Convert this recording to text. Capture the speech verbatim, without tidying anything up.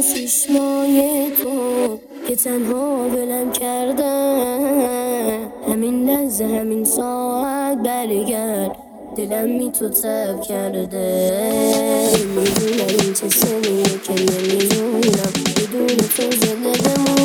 چشمای تو که تنها ولم کردن. همین لحظه همین ساعت برگرد، دلم می تو تب کرده. میدونم این چه سنیه که نمیدونم، بدون تو زنده بمونم.